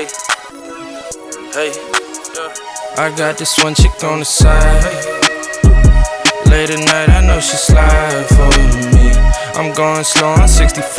Hey, hey, yeah. I got this one chick on the side. Late at night, I know she slide for me. I'm going slow on 65.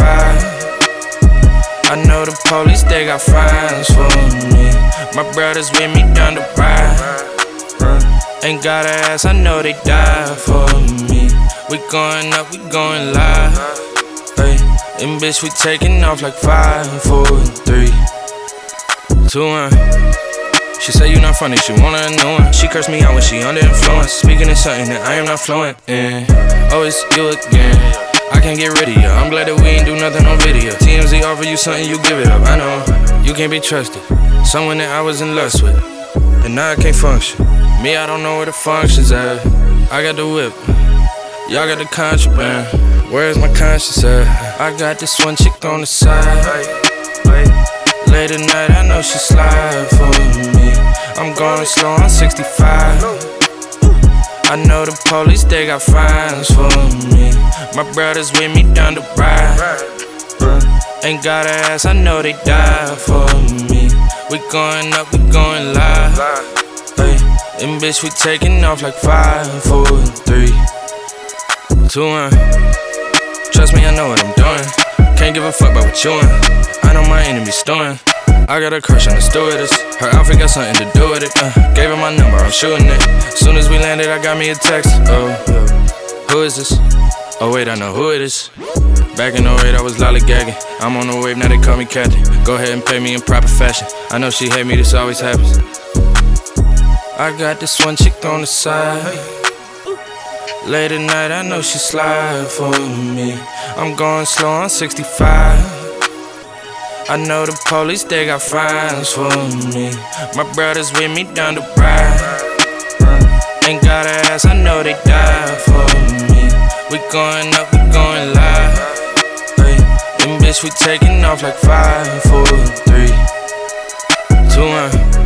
I know the police, they got fines for me. My brothers with me down the ride. Ain't got a ass, I know they die for me. We going up, we going live. Hey, and bitch, we taking off like 5, 4, 3, 2, 1. She say you not funny, she want a new one. She curse me out when she under influence. Speaking in something that I am not fluent in. Oh, it's you again. I can't get rid of you. I'm glad that we ain't do nothing on video. TMZ offer you something, you give it up. I know you can't be trusted. Someone that I was in lust with, and now I can't function. Me, I don't know where the function's at. I got the whip, y'all got the contraband. Where's my conscience at? I got this one chick on the side. Late at night, I know she slide for me. I'm going slow on 65. I know the police, they got fines for me. My brothers with me down the ride. Ain't got a ass, I know they die for me. We going up, we going live. Hey, and bitch, we taking off like 5, 4, 3, 2, 1. Trust me, I know what I'm doing. Can't give a fuck about what you want. I know my enemy's stowing. I got a crush on the stewardess. Her outfit got something to do with it. Gave her my number, I'm shooting it. Soon as we landed, I got me a text. Oh, who is this? Oh wait, I know who it is. Back in 08, I was lollygagging. I'm on the wave, now they call me captain. Go ahead and pay me in proper fashion. I know she hate me, this always happens. I got this one chick on the side. Late at night, I know she slide for me. I'm going slow on 65. I know the police, they got fines for me. My brothers with me down the ride. Ain't got a ass, I know they die for me. We going up, we going live. Hey, and bitch, we taking off like 5, 4, 3, 2, 1.